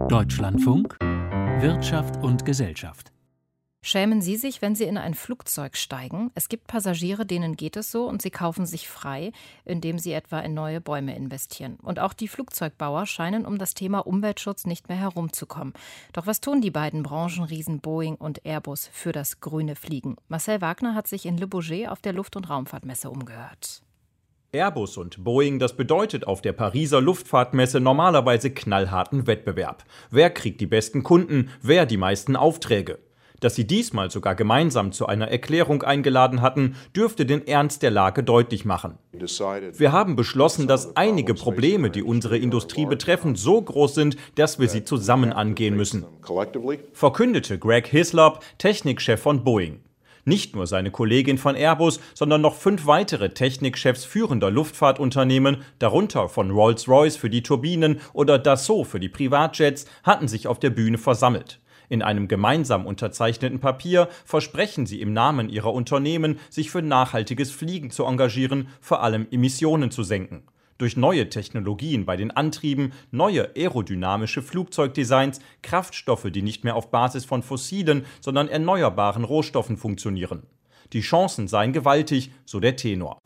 Deutschlandfunk Wirtschaft und Gesellschaft. Schämen Sie sich, wenn Sie in ein Flugzeug steigen? Es gibt Passagiere, denen geht es so und sie kaufen sich frei, indem sie etwa in neue Bäume investieren. Und auch die Flugzeugbauer scheinen um das Thema Umweltschutz nicht mehr herumzukommen. Doch was tun die beiden Branchenriesen Boeing und Airbus für das grüne Fliegen? Marcel Wagner hat sich in Le Bourget auf der Luft- und Raumfahrtmesse umgehört. Airbus und Boeing, das bedeutet auf der Pariser Luftfahrtmesse normalerweise knallharten Wettbewerb. Wer kriegt die besten Kunden, wer die meisten Aufträge? Dass sie diesmal sogar gemeinsam zu einer Erklärung eingeladen hatten, dürfte den Ernst der Lage deutlich machen. Wir haben beschlossen, dass einige Probleme, die unsere Industrie betreffen, so groß sind, dass wir sie zusammen angehen müssen, verkündete Greg Hislop, Technikchef von Boeing. Nicht nur seine Kollegin von Airbus, sondern noch 5 weitere Technikchefs führender Luftfahrtunternehmen, darunter von Rolls-Royce für die Turbinen oder Dassault für die Privatjets, hatten sich auf der Bühne versammelt. In einem gemeinsam unterzeichneten Papier versprechen sie im Namen ihrer Unternehmen, sich für nachhaltiges Fliegen zu engagieren, vor allem Emissionen zu senken. Durch neue Technologien bei den Antrieben, neue aerodynamische Flugzeugdesigns, Kraftstoffe, die nicht mehr auf Basis von fossilen, sondern erneuerbaren Rohstoffen funktionieren. Die Chancen seien gewaltig, so der Tenor.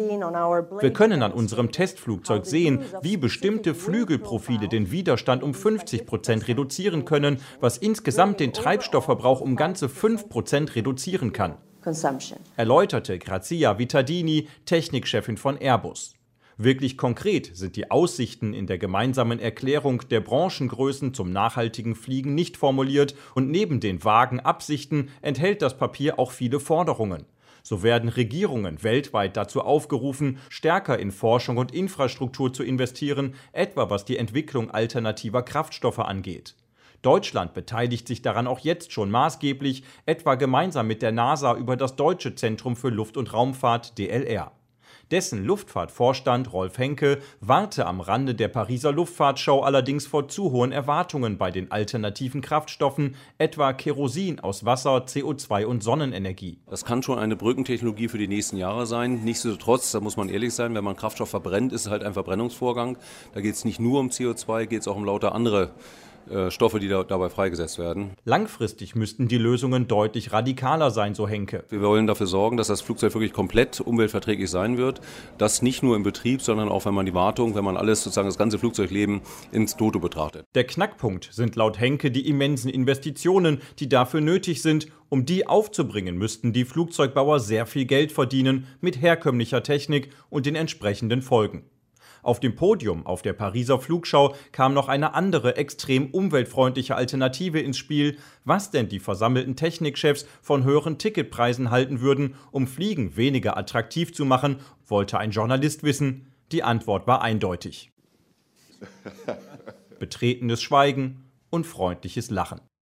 Wir können an unserem Testflugzeug sehen, wie bestimmte Flügelprofile den Widerstand um 50% reduzieren können, was insgesamt den Treibstoffverbrauch um ganze 5% reduzieren kann, erläuterte Grazia Vittadini, Technikchefin von Airbus. Wirklich konkret sind die Aussichten in der gemeinsamen Erklärung der Branchengrößen zum nachhaltigen Fliegen nicht formuliert und neben den vagen Absichten enthält das Papier auch viele Forderungen. So werden Regierungen weltweit dazu aufgerufen, stärker in Forschung und Infrastruktur zu investieren, etwa was die Entwicklung alternativer Kraftstoffe angeht. Deutschland beteiligt sich daran auch jetzt schon maßgeblich, etwa gemeinsam mit der NASA über das Deutsche Zentrum für Luft- und Raumfahrt DLR. Dessen Luftfahrtvorstand Rolf Henke warte am Rande der Pariser Luftfahrtschau allerdings vor zu hohen Erwartungen bei den alternativen Kraftstoffen, etwa Kerosin aus Wasser, CO2 und Sonnenenergie. Das kann schon eine Brückentechnologie für die nächsten Jahre sein. Nichtsdestotrotz, da muss man ehrlich sein, wenn man Kraftstoff verbrennt, ist es halt ein Verbrennungsvorgang. Da geht es nicht nur um CO2, geht es auch um lauter andere Stoffe, die dabei freigesetzt werden. Langfristig müssten die Lösungen deutlich radikaler sein, so Henke. Wir wollen dafür sorgen, dass das Flugzeug wirklich komplett umweltverträglich sein wird. Das nicht nur im Betrieb, sondern auch wenn man die Wartung, wenn man alles sozusagen das ganze Flugzeugleben ins Toto betrachtet. Der Knackpunkt sind laut Henke die immensen Investitionen, die dafür nötig sind. Um die aufzubringen, müssten die Flugzeugbauer sehr viel Geld verdienen mit herkömmlicher Technik und den entsprechenden Folgen. Auf dem Podium auf der Pariser Flugschau kam noch eine andere extrem umweltfreundliche Alternative ins Spiel, was denn die versammelten Technikchefs von höheren Ticketpreisen halten würden, um Fliegen weniger attraktiv zu machen, wollte ein Journalist wissen. Die Antwort war eindeutig. Betretenes Schweigen und freundliches Lachen.